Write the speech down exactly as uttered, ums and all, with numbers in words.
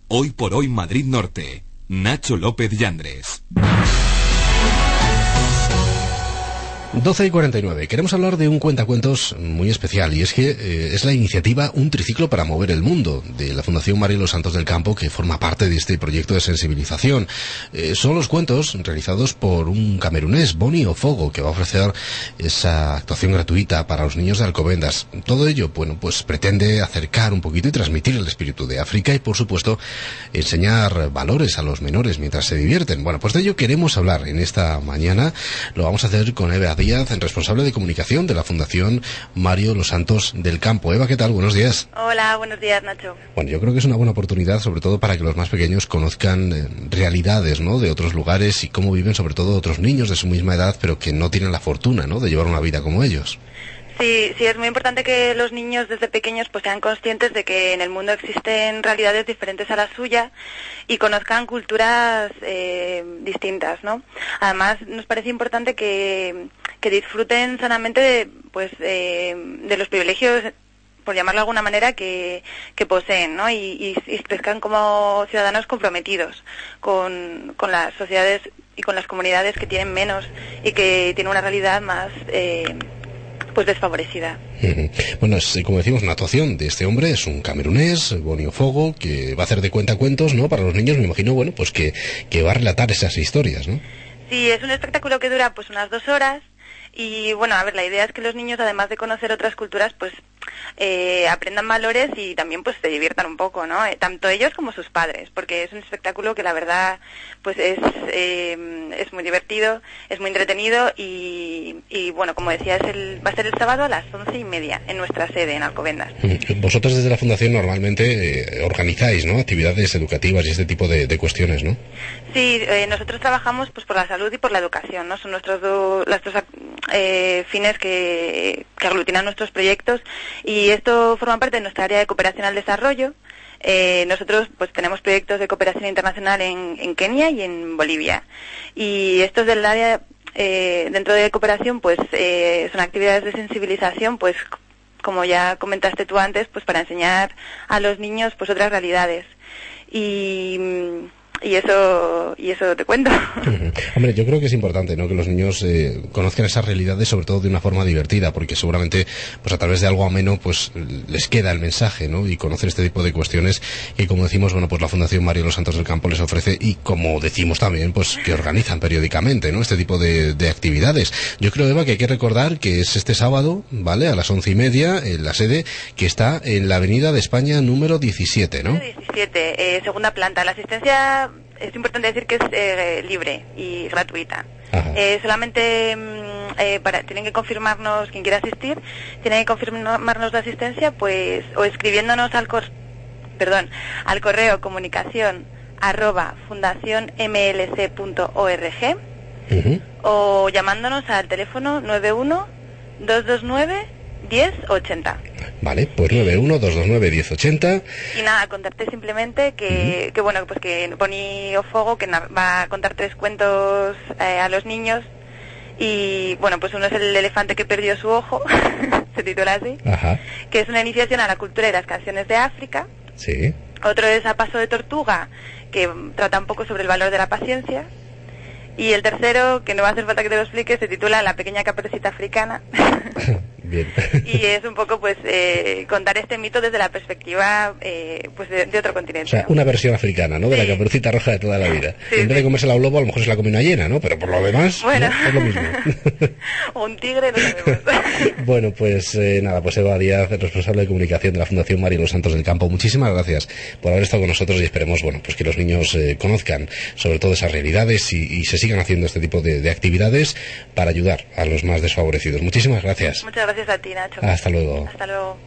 Hoy por hoy Madrid Norte. Nacho López Yandres. doce y cuarenta y nueve. Queremos hablar de un cuentacuentos muy especial, y es que eh, es la iniciativa Un Triciclo para Mover el Mundo, de la Fundación Mario Los Santos del Campo, que forma parte de este proyecto de sensibilización. Eh, son los cuentos realizados por un camerunés, Boni Ofogo, que va a ofrecer esa actuación gratuita para los niños de Alcobendas. Todo ello, bueno, pues pretende acercar un poquito y transmitir el espíritu de África y, por supuesto, enseñar valores a los menores mientras se divierten. Bueno, pues de ello queremos hablar en esta mañana. Lo vamos a hacer con Eva Díaz, responsable de comunicación de la Fundación Mario Los Santos del Campo. Eva, ¿qué tal? Buenos días. Hola, buenos días, Nacho. Bueno, yo creo que es una buena oportunidad, sobre todo para que los más pequeños conozcan eh, realidades, ¿no?, de otros lugares y cómo viven, sobre todo, otros niños de su misma edad, pero que no tienen la fortuna, ¿no?, de llevar una vida como ellos. Sí, sí, es muy importante que los niños desde pequeños pues sean conscientes de que en el mundo existen realidades diferentes a la suya y conozcan culturas eh, distintas, ¿no? Además, nos parece importante que, que disfruten sanamente de, pues, eh, de los privilegios, por llamarlo de alguna manera, que, que poseen, ¿no? Y, y, y crezcan como ciudadanos comprometidos con, con las sociedades y con las comunidades que tienen menos y que tienen una realidad más Eh, pues desfavorecida. Bueno, es, como decimos, una actuación de este hombre, es un camerunés, Boni Ofogo, que va a hacer de cuentacuentos, ¿no?, para los niños. Me imagino, bueno, pues que, que va a relatar esas historias, ¿no? Sí, es un espectáculo que dura pues unas dos horas y, bueno, a ver, la idea es que los niños, además de conocer otras culturas, pues eh, aprendan valores y también pues se diviertan un poco, ¿no? Eh, tanto ellos como sus padres, porque es un espectáculo que la verdad pues es eh, es muy divertido, es muy entretenido y, y bueno, como decía, es el, va a ser el sábado a las once y media en nuestra sede en Alcobendas. Vosotros desde la Fundación normalmente eh, organizáis, ¿no?, actividades educativas y este tipo de, de cuestiones, ¿no? Sí, eh, nosotros trabajamos pues por la salud y por la educación, ¿no? Son nuestros dos, las dos eh, fines que, que aglutinan nuestros proyectos, y esto forma parte de nuestra área de cooperación al desarrollo. Eh, nosotros pues tenemos proyectos de cooperación internacional en, en Kenia y en Bolivia, y estos del área eh, dentro de cooperación pues eh, son actividades de sensibilización, pues como ya comentaste tú antes, pues para enseñar a los niños pues otras realidades, y y eso y eso te cuento. Uh-huh. Hombre, yo creo que es importante, ¿no?, que los niños eh, conozcan esas realidades, sobre todo de una forma divertida, porque seguramente pues a través de algo ameno pues les queda el mensaje, ¿no?, y conocer este tipo de cuestiones que, como decimos, bueno, pues la Fundación Mario Los Santos del Campo les ofrece, y como decimos también, pues que organizan periódicamente, ¿no?, este tipo de, de actividades. Yo creo, Eva, que hay que recordar que es este sábado, ¿vale?, a las once y media, en la sede que está en la Avenida de España número diecisiete, ¿no? diecisiete, eh, segunda planta. La asistencia, es importante decir que es eh, libre y gratuita. Eh, solamente mm, eh, para, tienen que confirmarnos, quien quiera asistir, tienen que confirmarnos la asistencia, pues, o escribiéndonos al cor, perdón, al correo comunicación arroba fundación mlc punto org, uh-huh, o llamándonos al teléfono nueve uno dos dos nueve diez ochenta. Vale, pues nueve uno dos dos nueve diez ochenta. Y nada, contarte simplemente que, uh-huh, que bueno, pues que Boni Ofogo, que va a contar tres cuentos eh, a los niños, y bueno, pues uno es El elefante que perdió su ojo, se titula así. Ajá. Que es una iniciación a la cultura y las canciones de África. Sí. Otro es A paso de tortuga, que trata un poco sobre el valor de la paciencia. Y el tercero, que no va a hacer falta que te lo explique, se titula La pequeña caperucita africana. Bien. Y es un poco, pues, eh, contar este mito desde la perspectiva, eh, pues, de, de otro continente. O sea, una versión africana, ¿no?, de sí, la caperucita roja de toda la vida. Sí, en vez sí. de comérsela a un lobo, a lo mejor se la come una hiena, ¿no? Pero por lo demás, bueno, ¿no?, es lo mismo. O un tigre, no sabemos. Bueno, pues eh, nada, pues Eva Díaz, responsable de comunicación de la Fundación Mario Los Santos del Campo, muchísimas gracias por haber estado con nosotros, y esperemos, bueno, pues que los niños eh, conozcan sobre todo esas realidades y, y se sigan haciendo este tipo de, de actividades para ayudar a los más desfavorecidos. Muchísimas gracias. Muchas gracias a ti, Nacho. Hasta luego. Hasta luego.